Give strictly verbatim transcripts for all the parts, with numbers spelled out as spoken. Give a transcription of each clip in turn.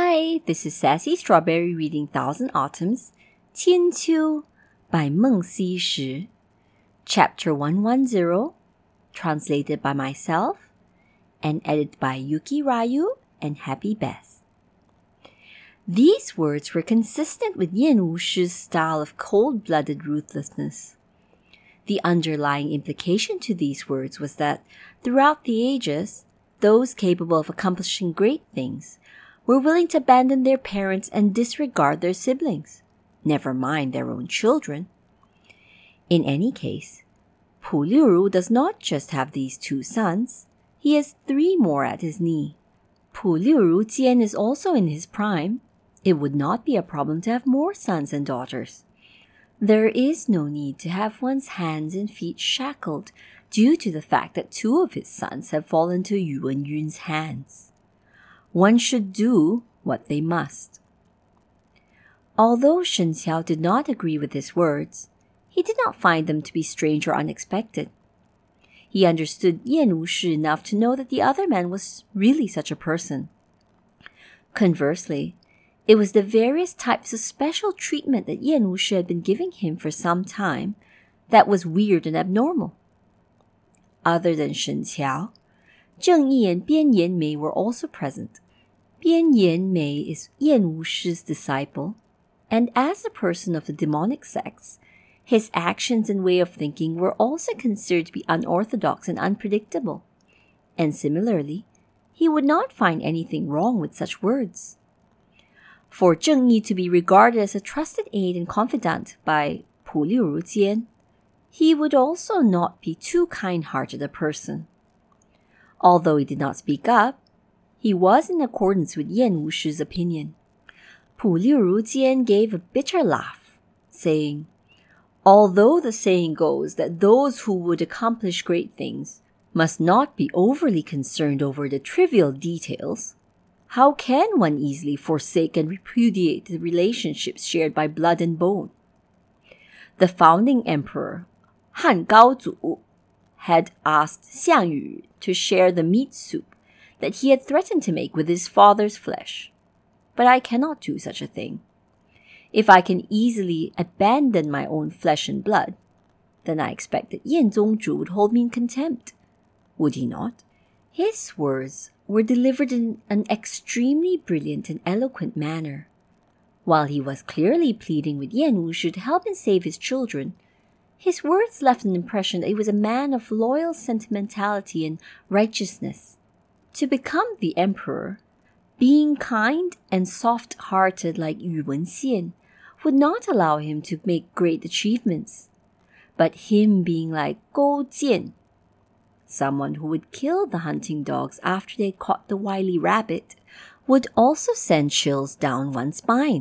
Hi, this is Sassy Strawberry reading Thousand Autumns, 千秋 by Meng Xi, Chapter one hundred, translated by myself and edited by Yuki Ryu and Happy Beth. These words were consistent with Yan Wushi's style of cold-blooded ruthlessness. The underlying implication to these words was that, throughout the ages, those capable of accomplishing great things were willing to abandon their parents and disregard their siblings, never mind their own children. In any case, Pu Liuru does not just have these two sons, he has three more at his knee. Pu Liuru Jian is also in his prime. It would not be a problem to have more sons and daughters. There is no need to have one's hands and feet shackled due to the fact that two of his sons have fallen to Yu Wenyuan's hands. One should do what they must. Although Shen Qiao did not agree with his words, he did not find them to be strange or unexpected. He understood Yan Wushi enough to know that the other man was really such a person. Conversely, it was the various types of special treatment that Yan Wushi had been giving him for some time that was weird and abnormal. Other than Shen Qiao, Zheng Yi and Bian Yanmei were also present. Bian Yanmei is Yan Wushi's disciple, and as a person of the demonic sects, his actions and way of thinking were also considered to be unorthodox and unpredictable. And similarly, he would not find anything wrong with such words. For Zheng Yi to be regarded as a trusted aide and confidant by Pu Liuru Jian, he would also not be too kind-hearted a person. Although he did not speak up, he was in accordance with Yan Wushi's opinion. Pu Liuru Jian gave a bitter laugh, saying, "Although the saying goes that those who would accomplish great things must not be overly concerned over the trivial details, how can one easily forsake and repudiate the relationships shared by blood and bone? The founding emperor, Han Gaozu, had asked Xiang Yu to share the meat soup that he had threatened to make with his father's flesh. But I cannot do such a thing. If I can easily abandon my own flesh and blood, then I expect that Yan Zongzhu would hold me in contempt. Would he not?" His words were delivered in an extremely brilliant and eloquent manner. While he was clearly pleading with Yan Wushi to help him save his children, his words left an impression that he was a man of loyal sentimentality and righteousness. To become the emperor, being kind and soft-hearted like Yu Wenxian would not allow him to make great achievements. But him being like Gou Jian, someone who would kill the hunting dogs after they caught the wily rabbit, would also send chills down one's spine.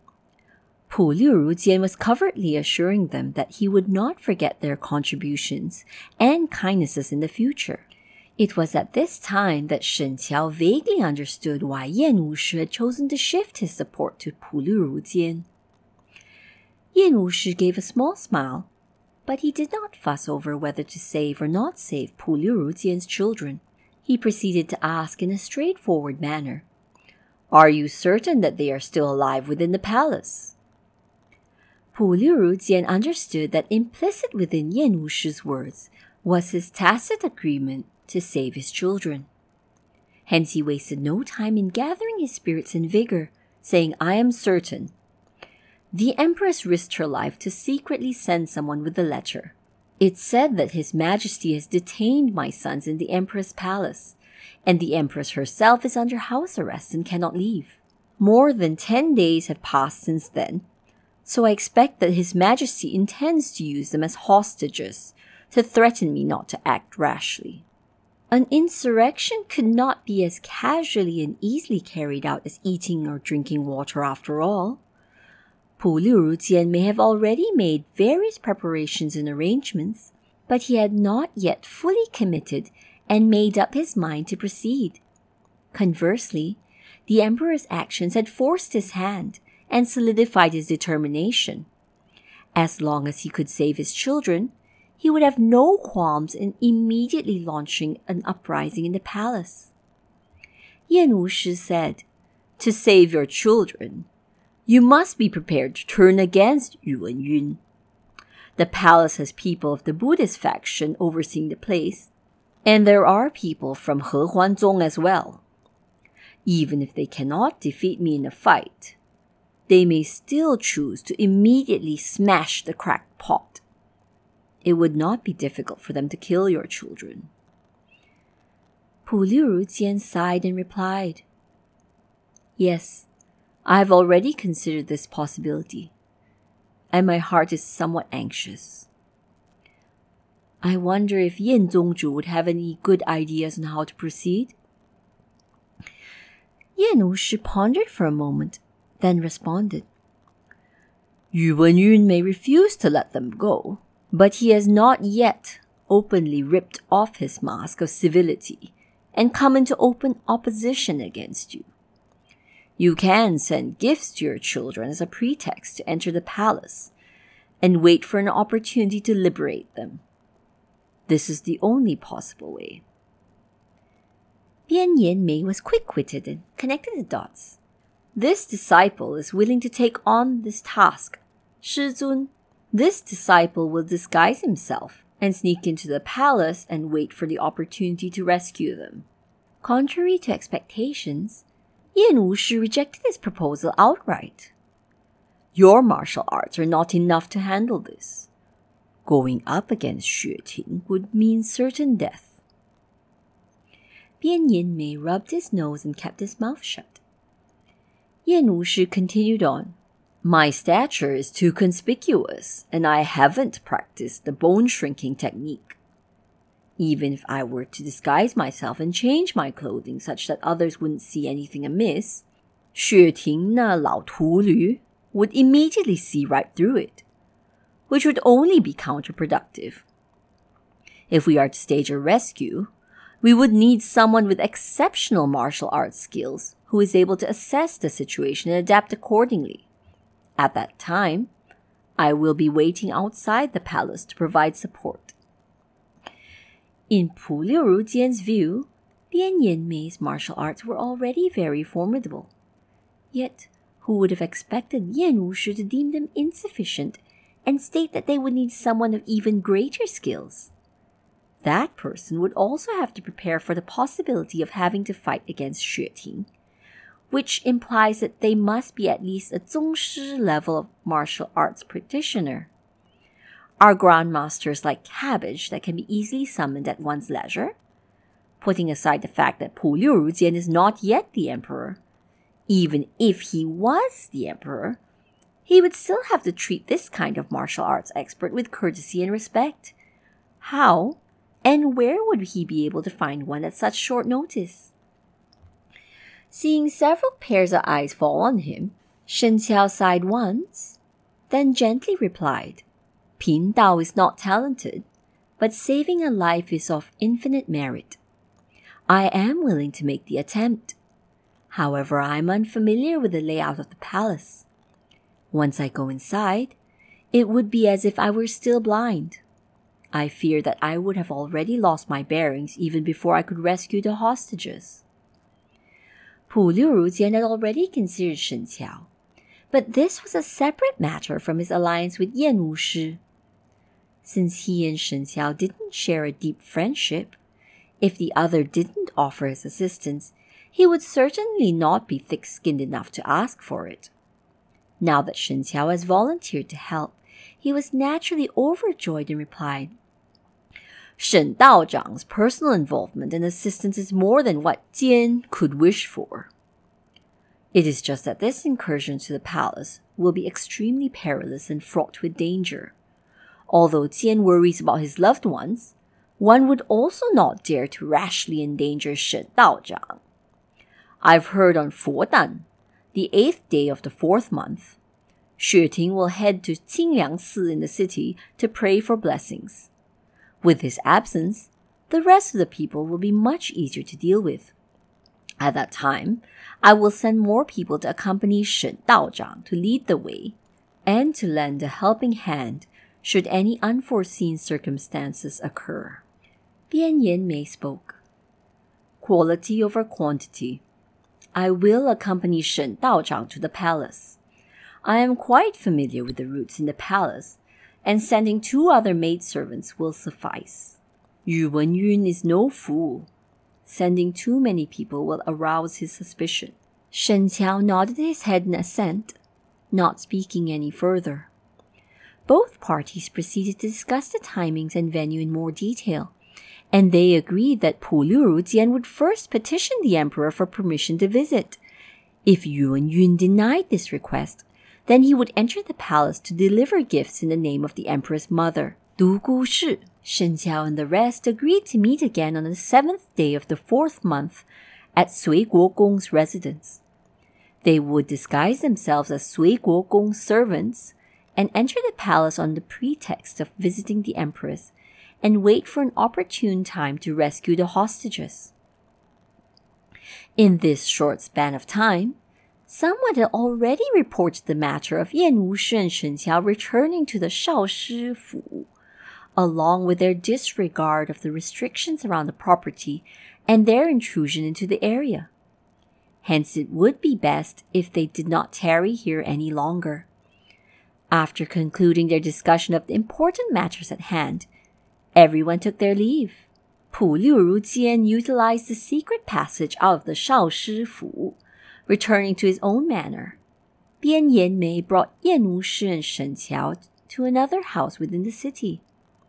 Pu Liuru Jian was covertly assuring them that he would not forget their contributions and kindnesses in the future. It was at this time that Shen Qiao vaguely understood why Yan Wushi had chosen to shift his support to Pu Liuru Jian. Yan Wushi gave a small smile, but he did not fuss over whether to save or not save Pu Liuru Jian's children. He proceeded to ask in a straightforward manner, "Are you certain that they are still alive within the palace?" Pu Liuru Jian understood that implicit within Yan Wushi's words was his tacit agreement to save his children. Hence he wasted no time in gathering his spirits and vigor, saying, "I am certain." The Empress risked her life to secretly send someone with the letter. "It's said that His Majesty has detained my sons in the Empress Palace, and the Empress herself is under house arrest and cannot leave. More than ten days have passed since then, so I expect that His Majesty intends to use them as hostages to threaten me not to act rashly." An insurrection could not be as casually and easily carried out as eating or drinking water after all. Pu Liuru Jian may have already made various preparations and arrangements, but he had not yet fully committed and made up his mind to proceed. Conversely, the emperor's actions had forced his hand and solidified his determination. As long as he could save his children, he would have no qualms in immediately launching an uprising in the palace. Yan Wushi said, To save your children, you must be prepared to turn against Yu Wenyun. The palace has people of the Buddhist faction overseeing the place, and there are people from He Huanzong as well. Even if they cannot defeat me in a fight, they may still choose to immediately smash the cracked pot. It would not be difficult for them to kill your children. Pu Liurujian sighed and replied, Yes, I have already considered this possibility, and my heart is somewhat anxious. I wonder if Yin Zongzhu would have any good ideas on how to proceed. Yan Wushi pondered for a moment, then responded, Yu Wenyun may refuse to let them go, but he has not yet openly ripped off his mask of civility and come into open opposition against you. You can send gifts to your children as a pretext to enter the palace and wait for an opportunity to liberate them. This is the only possible way. Bian Yanmei was quick-witted and connected the dots. This disciple is willing to take on this task. Shi Zun, this disciple will disguise himself and sneak into the palace and wait for the opportunity to rescue them. Contrary to expectations, Yan Wushi rejected his proposal outright. Your martial arts are not enough to handle this. Going up against Xue Ting would mean certain death. Bian Yanmei rubbed his nose and kept his mouth shut. Yan Wushi continued on. My stature is too conspicuous, and I haven't practiced the bone-shrinking technique. Even if I were to disguise myself and change my clothing such that others wouldn't see anything amiss, Xue Ting na Lao Tu Lü would immediately see right through it, which would only be counterproductive. If we are to stage a rescue, we would need someone with exceptional martial arts skills who is able to assess the situation and adapt accordingly. At that time, I will be waiting outside the palace to provide support. In Pu Liurujian's view, Bian Yanmei's martial arts were already very formidable. Yet, who would have expected Yan Wushi to deem them insufficient and state that they would need someone of even greater skills? That person would also have to prepare for the possibility of having to fight against Xue Ting, which implies that they must be at least a Zongshi level of martial arts practitioner. Are grandmasters like cabbage that can be easily summoned at one's leisure? Putting aside the fact that Pu Liurujian is not yet the emperor, even if he was the emperor, he would still have to treat this kind of martial arts expert with courtesy and respect. How and where would he be able to find one at such short notice? Seeing several pairs of eyes fall on him, Shen Qiao sighed once, then gently replied, Pin Dao is not talented, but saving a life is of infinite merit. I am willing to make the attempt. However, I am unfamiliar with the layout of the palace. Once I go inside, it would be as if I were still blind. I fear that I would have already lost my bearings even before I could rescue the hostages. Pu Liurujian had already considered Shen Qiao, but this was a separate matter from his alliance with Yan Wushi. Since he and Shen Qiao didn't share a deep friendship, if the other didn't offer his assistance, he would certainly not be thick-skinned enough to ask for it. Now that Shen Qiao has volunteered to help, he was naturally overjoyed and replied, Shen Daozhang's personal involvement and assistance is more than what Jian could wish for. It is just that this incursion to the palace will be extremely perilous and fraught with danger. Although Jian worries about his loved ones, one would also not dare to rashly endanger Shen Daozhang. I've heard on Fodan, the eighth day of the fourth month, Xue Ting will head to Qingliang Si in the city to pray for blessings. With his absence, the rest of the people will be much easier to deal with. At that time, I will send more people to accompany Shen Daozhang to lead the way and to lend a helping hand should any unforeseen circumstances occur. Bian Yanmei spoke. Quality over quantity. I will accompany Shen Daozhang to the palace. I am quite familiar with the routes in the palace, and sending two other maidservants will suffice. Yu Wenyun is no fool. Sending too many people will arouse his suspicion." Shen Qiao nodded his head in assent, not speaking any further. Both parties proceeded to discuss the timings and venue in more detail, and they agreed that Pu Liurujian would first petition the emperor for permission to visit. If Yu Wenyun denied this request, then he would enter the palace to deliver gifts in the name of the emperor's mother, Du Gushi. Shen Qiao and the rest agreed to meet again on the seventh day of the fourth month at Sui Guogong's residence. They would disguise themselves as Sui Guogong's servants and enter the palace on the pretext of visiting the empress and wait for an opportune time to rescue the hostages. In this short span of time, someone had already reported the matter of Yan Wushi and Shen Qiao returning to the Shaoshi Fu, along with their disregard of the restrictions around the property and their intrusion into the area. Hence, it would be best if they did not tarry here any longer. After concluding their discussion of the important matters at hand, everyone took their leave. Pu Liurujian utilized the secret passage out of the Shaoshi Fu, returning to his own manor. Bian Yanmei brought Yan Wushi and Shen Qiao to another house within the city.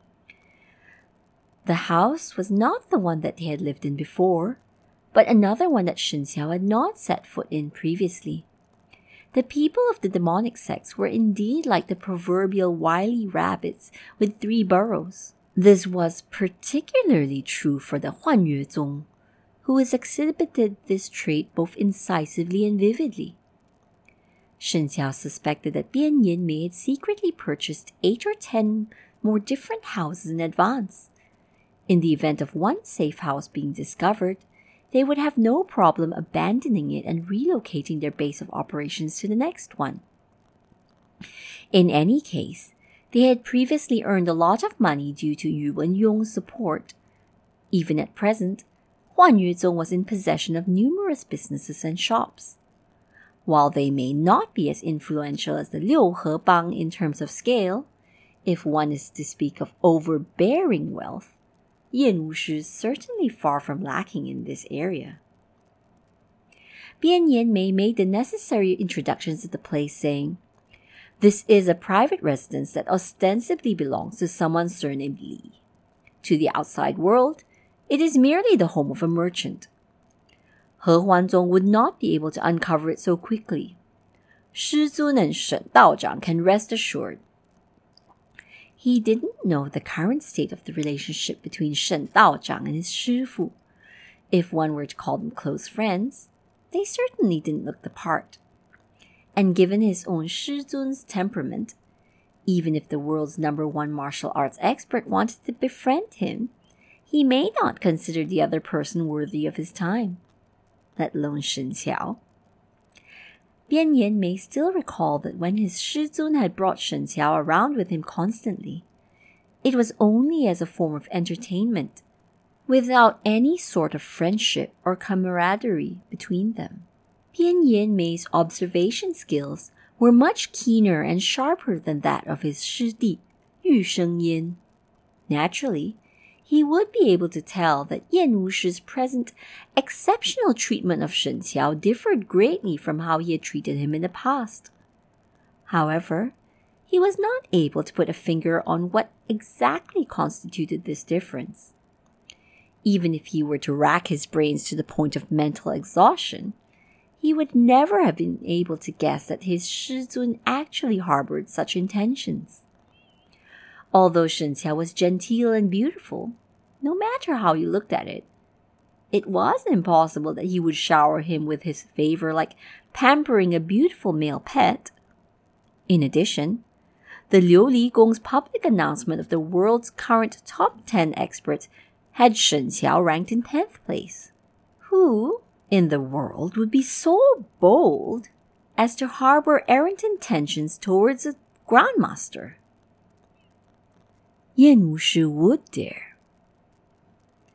The house was not the one that they had lived in before, but another one that Shen Qiao had not set foot in previously. The people of the demonic sects were indeed like the proverbial wily rabbits with three burrows. This was particularly true for the Huanyue Zong, who has exhibited this trait both incisively and vividly. Shen Qiao suspected that Bian Yanmei had secretly purchased eight or ten more different houses in advance. In the event of one safe house being discovered, they would have no problem abandoning it and relocating their base of operations to the next one. In any case, they had previously earned a lot of money due to Yu Wenyung's support. Even at present, Huanyue Zong was in possession of numerous businesses and shops. While they may not be as influential as the Liu He Bang in terms of scale, if one is to speak of overbearing wealth, Yan Wushi is certainly far from lacking in this area. Bian Yanmei made the necessary introductions to the place, saying, "This is a private residence that ostensibly belongs to someone surnamed Li. To the outside world, it is merely the home of a merchant. He Huanzong would not be able to uncover it so quickly. Shi Zun and Shen Daozhang can rest assured." He didn't know the current state of the relationship between Shen Daozhang and his shifu. If one were to call them close friends, they certainly didn't look the part. And given his own Shi Zun's temperament, even if the world's number one martial arts expert wanted to befriend him, he may not consider the other person worthy of his time, let alone Shen Qiao. Bian Yanmei still recalled that when his Shi Zun had brought Shen Qiao around with him constantly, it was only as a form of entertainment, without any sort of friendship or camaraderie between them. Bian Yanmei's observation skills were much keener and sharper than that of his Shidi, Yu Shengyan. Naturally, he would be able to tell that Yan Wushi's present exceptional treatment of Shen Qiao differed greatly from how he had treated him in the past. However, he was not able to put a finger on what exactly constituted this difference. Even if he were to rack his brains to the point of mental exhaustion, he would never have been able to guess that his Shi Zun actually harbored such intentions. Although Shen Qiao was genteel and beautiful, no matter how you looked at it, it was impossible that he would shower him with his favor like pampering a beautiful male pet. In addition, the Liu Li Gong's public announcement of the world's current top ten experts had Shen Qiao ranked in tenth place. Who in the world would be so bold as to harbor errant intentions towards a grandmaster? Yan Wushi would dare.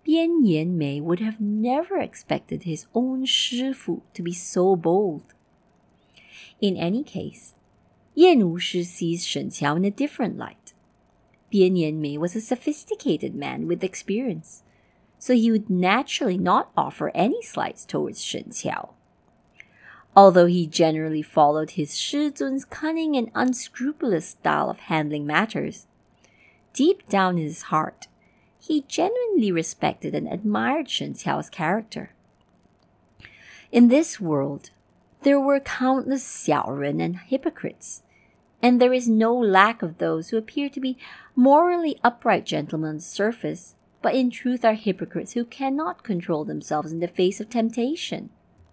Bian Yanmei would have never expected his own 师父 to be so bold. In any case, Yan Wushi sees Shen Qiao in a different light. Bian Yanmei was a sophisticated man with experience, so he would naturally not offer any slights towards Shen Qiao. Although he generally followed his Shi Zun's cunning and unscrupulous style of handling matters, deep down in his heart, he genuinely respected and admired Shen Qiao's character. In this world, there were countless xiaoren and hypocrites, and there is no lack of those who appear to be morally upright gentlemen on the surface, but in truth are hypocrites who cannot control themselves in the face of temptation.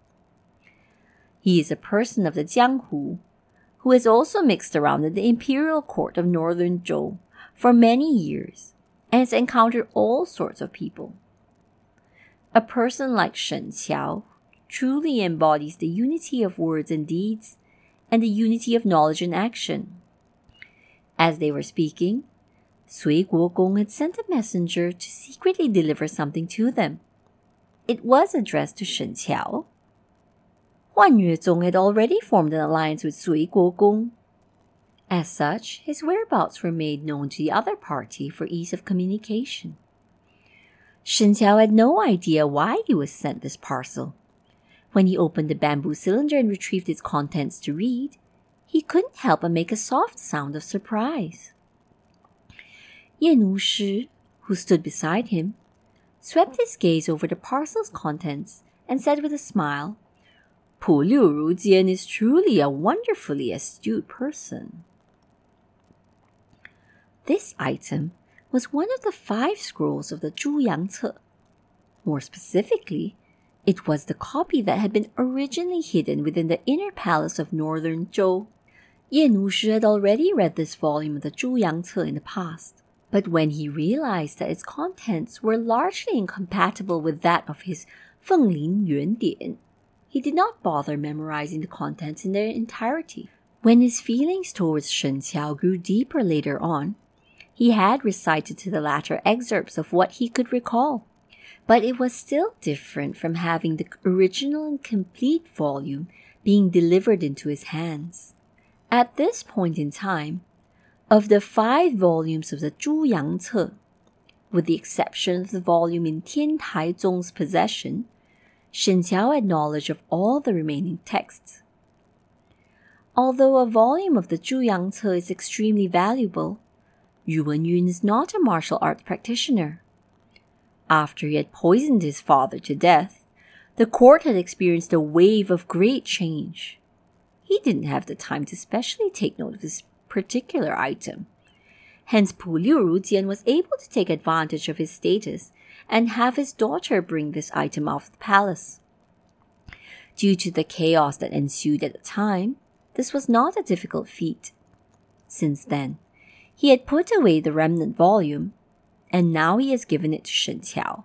He is a person of the Jianghu, who has also mixed around in the imperial court of northern Zhou for many years, and has encountered all sorts of people. A person like Shen Qiao truly embodies the unity of words and deeds, and the unity of knowledge and action. As they were speaking, Sui Guogong had sent a messenger to secretly deliver something to them. It was addressed to Shen Qiao. Huan Yuezong had already formed an alliance with Sui Guogong. As such, his whereabouts were made known to the other party for ease of communication. Shen Qiao had no idea why he was sent this parcel. When he opened the bamboo cylinder and retrieved its contents to read, he couldn't help but make a soft sound of surprise. Yan Wushi, who stood beside him, swept his gaze over the parcel's contents and said with a smile, "Pu Liu Rujian is truly a wonderfully astute person." This item was one of the five scrolls of the Zhuyang Ce. More specifically, it was the copy that had been originally hidden within the inner palace of northern Zhou. Yan Wushi had already read this volume of the Zhuyang Ce in the past, but when he realized that its contents were largely incompatible with that of his Fenglin Yuan Dian, he did not bother memorizing the contents in their entirety. When his feelings towards Shen Qiao grew deeper later on, he had recited to the latter excerpts of what he could recall. But it was still different from having the original and complete volume being delivered into his hands. At this point in time, of the five volumes of the Zhuyang Ce, with the exception of the volume in Tian Taizong's possession, Shen Qiao had knowledge of all the remaining texts. Although a volume of the Zhuyang Ce is extremely valuable, Yu Wenyun is not a martial arts practitioner. After he had poisoned his father to death, the court had experienced a wave of great change. He didn't have the time to specially take note of this particular item. Hence, Pu Liu Rujian was able to take advantage of his status and have his daughter bring this item out of the palace. Due to the chaos that ensued at the time, this was not a difficult feat. Since then, he had put away the remnant volume, and now he has given it to Shen Qiao.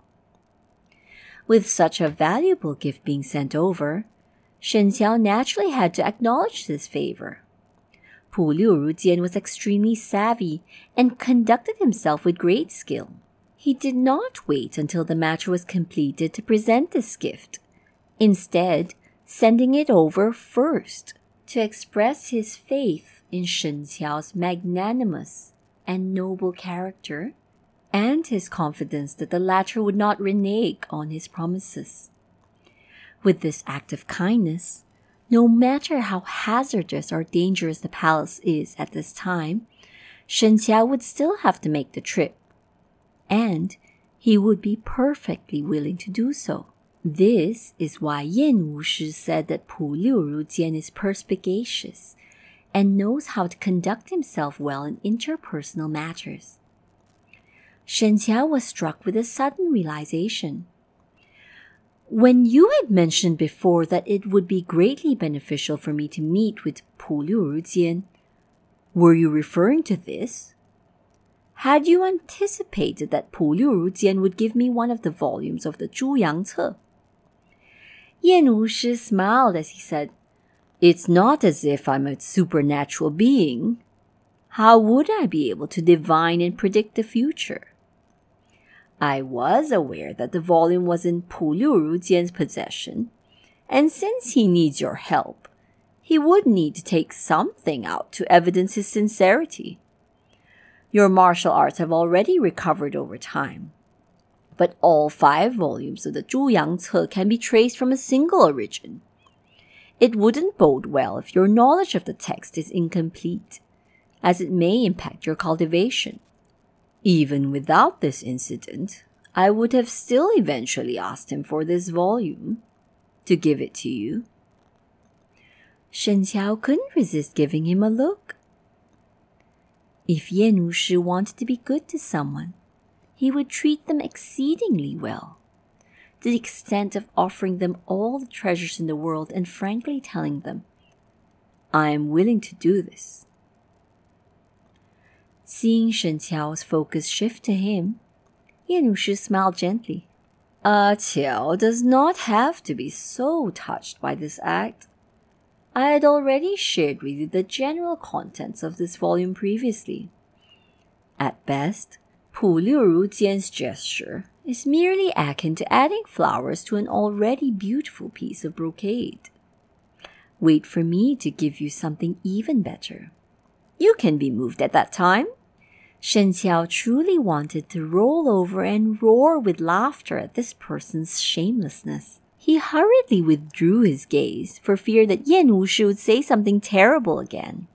With such a valuable gift being sent over, Shen Qiao naturally had to acknowledge this favor. Pu Liu Rujian was extremely savvy and conducted himself with great skill. He did not wait until the matter was completed to present this gift, instead sending it over first to express his faith in Shen Qiao's magnanimous and noble character, and his confidence that the latter would not renege on his promises. With this act of kindness, no matter how hazardous or dangerous the palace is at this time, Shen Qiao would still have to make the trip, and he would be perfectly willing to do so. This is why Yan Wushi said that Pu Liu Rujian is perspicacious and knows how to conduct himself well in interpersonal matters. Shen Qiao was struck with a sudden realization. When you had mentioned before that it would be greatly beneficial for me to meet with Pu Liu Rujian, were you referring to this? Had you anticipated that Pu Liu Rujian would give me one of the volumes of the Zhuyang Ce? Yan Wushi smiled as he said, "It's not as if I'm a supernatural being. How would I be able to divine and predict the future? I was aware that the volume was in Pu Liuru Jian's possession, and since he needs your help, he would need to take something out to evidence his sincerity. Your martial arts have already recovered over time, but all five volumes of the Zhu Yang Ce can be traced from a single origin. It wouldn't bode well if your knowledge of the text is incomplete, as it may impact your cultivation. Even without this incident, I would have still eventually asked him for this volume, to give it to you. Shen Qiao couldn't resist giving him a look. If Yan Wushi wanted to be good to someone, he would treat them exceedingly well, to the extent of offering them all the treasures in the world and frankly telling them, I am willing to do this. Seeing Shen Qiao's focus shift to him, Yan Wushi smiled gently. Ah, Qiao does not have to be so touched by this act. I had already shared with you the general contents of this volume previously. At best, Pu Liuru Jian's gesture is merely akin to adding flowers to an already beautiful piece of brocade. Wait for me to give you something even better. You can be moved at that time. Shen Qiao truly wanted to roll over and roar with laughter at this person's shamelessness. He hurriedly withdrew his gaze for fear that Yan Wushi would say something terrible again.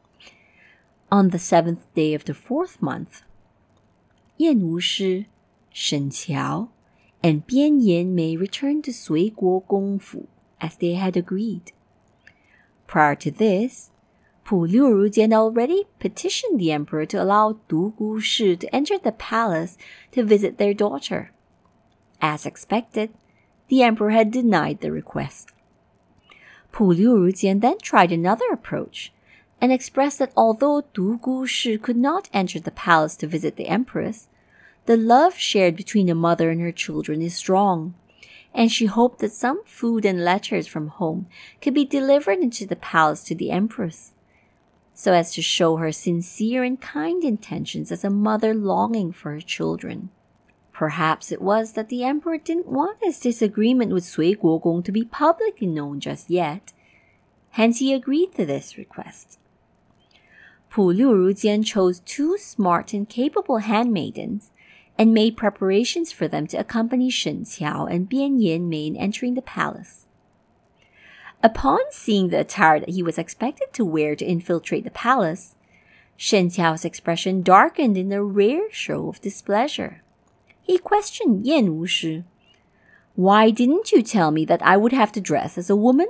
On the seventh day of the fourth month, Yan Wushi, Shen Qiao, and Bian Yanmei returned to Sui Guo Gongfu as they had agreed. Prior to this, Pu Liuru Jian already petitioned the emperor to allow Du Gushi to enter the palace to visit their daughter. As expected, the emperor had denied the request. Pu Liuru Jian then tried another approach and expressed that although Du Gushi could not enter the palace to visit the empress, the love shared between a mother and her children is strong, and she hoped that some food and letters from home could be delivered into the palace to the empress, so as to show her sincere and kind intentions as a mother longing for her children. Perhaps it was that the emperor didn't want his disagreement with Sui Guogong to be publicly known just yet, hence he agreed to this request. Pu Liuru Jian chose two smart and capable handmaidens and made preparations for them to accompany Shen Qiao and Bian Yanmei in entering the palace. Upon seeing the attire that he was expected to wear to infiltrate the palace, Shen Qiao's expression darkened in a rare show of displeasure. He questioned Yan Wushi, "Why didn't you tell me that I would have to dress as a woman?"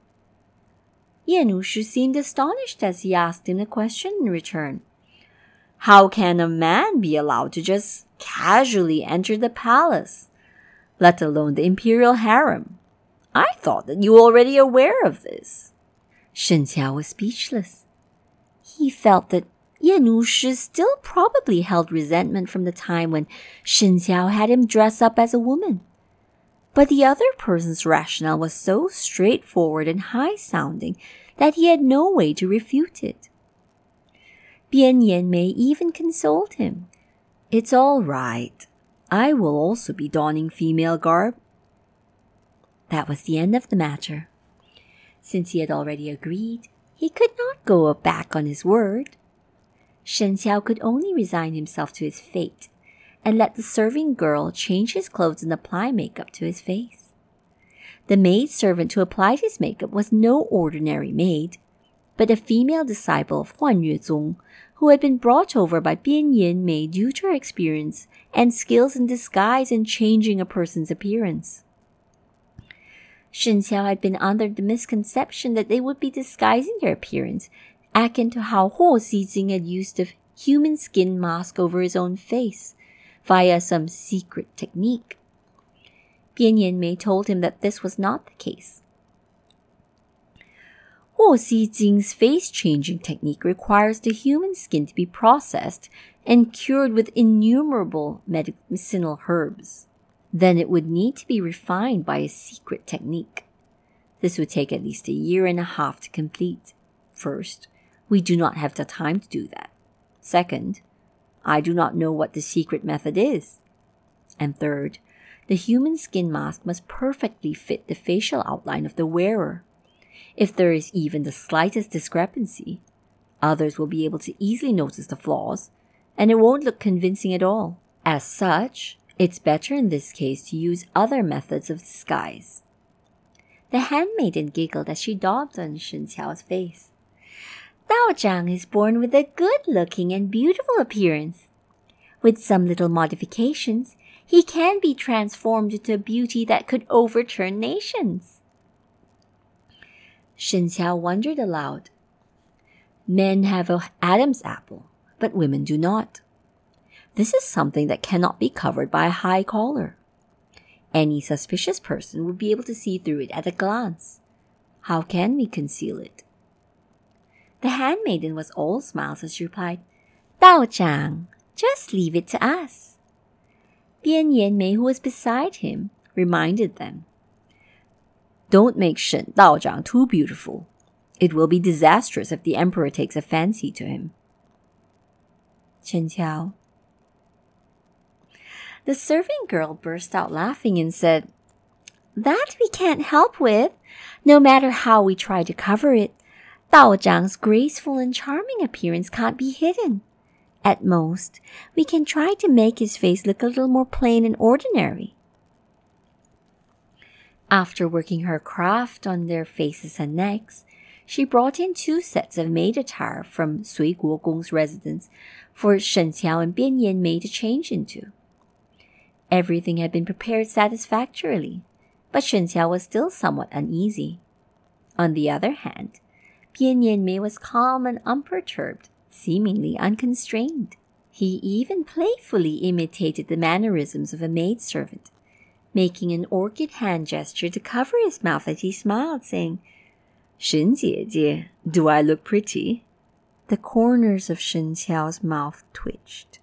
Yan Wushi seemed astonished as he asked him the question in return. "How can a man be allowed to just casually enter the palace, let alone the imperial harem? I thought that you were already aware of this." Shen Qiao was speechless. He felt that Yan Wushi still probably held resentment from the time when Shen Qiao had him dress up as a woman. But the other person's rationale was so straightforward and high-sounding that he had no way to refute it. Bian Yanmei even consoled him. "It's all right. I will also be donning female garb." That was the end of the matter. Since he had already agreed, he could not go back on his word. Shen Qiao could only resign himself to his fate and let the serving girl change his clothes and apply makeup to his face. The maid-servant who applied his makeup was no ordinary maid, but a female disciple of Huan Yuezong, who had been brought over by Bian Yanmei due to her experience and skills in disguise and changing a person's appearance. Shen Qiao had been under the misconception that they would be disguising their appearance, akin to how Huo Xijing had used a human skin mask over his own face, via some secret technique. Bian Yanmei told him that this was not the case. Huo Xijing's face-changing technique requires the human skin to be processed and cured with innumerable medicinal herbs. Then it would need to be refined by a secret technique. This would take at least a year and a half to complete. First, we do not have the time to do that. Second, I do not know what the secret method is. And third, the human skin mask must perfectly fit the facial outline of the wearer. If there is even the slightest discrepancy, others will be able to easily notice the flaws, and it won't look convincing at all. As such, it's better in this case to use other methods of disguise. The handmaiden giggled as she daubed on Shen Qiao's face. Dao Zhang is born with a good-looking and beautiful appearance. With some little modifications, he can be transformed into a beauty that could overturn nations. Shen Qiao wondered aloud. Men have an Adam's apple, but women do not. This is something that cannot be covered by a high collar. Any suspicious person would be able to see through it at a glance. How can we conceal it? The handmaiden was all smiles as she replied, Dao Zhang, just leave it to us. Bian Yanmei, who was beside him, reminded them, Don't make Shen Dao Zhang too beautiful. It will be disastrous if the emperor takes a fancy to him. Chen Qiao. The serving girl burst out laughing and said, That we can't help with. No matter how we try to cover it, Dao Zhang's graceful and charming appearance can't be hidden. At most, we can try to make his face look a little more plain and ordinary. After working her craft on their faces and necks, she brought in two sets of maid attire from Sui Guogong's residence for Shen Qiao and Bian Yanmei to change into. Everything had been prepared satisfactorily, but Shen Qiao was still somewhat uneasy. On the other hand, Bian Yanmei was calm and unperturbed, seemingly unconstrained. He even playfully imitated the mannerisms of a maidservant, making an orchid hand gesture to cover his mouth as he smiled, saying, Shen Jiejie, do I look pretty? The corners of Shen Qiao's mouth twitched.